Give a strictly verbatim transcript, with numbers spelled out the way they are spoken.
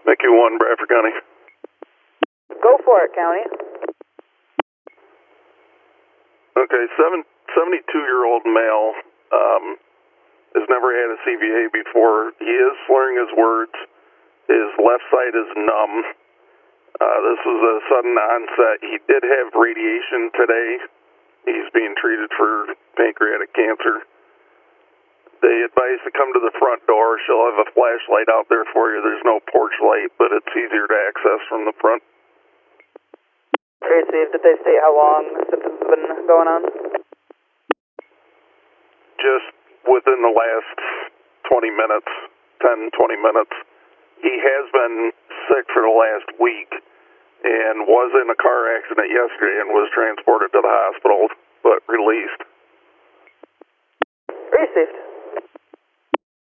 Mickey one, Bradford County. Go for it, County. Okay, seven, seventy-two-year-old male um, has never had a C V A before. He is slurring his words. His left side is numb. Uh, this was a sudden onset. He did have radiation today. He's being treated for pancreatic cancer. They advise to come to the front door. She'll have a flashlight out there for you. There's no porch light, but it's easier to access from the front. Received. Did they state how long the symptoms have been going on? Just within the last twenty minutes, ten, twenty minutes. He has been sick for the last week and was in a car accident yesterday and was transported to the hospital, but released. Received.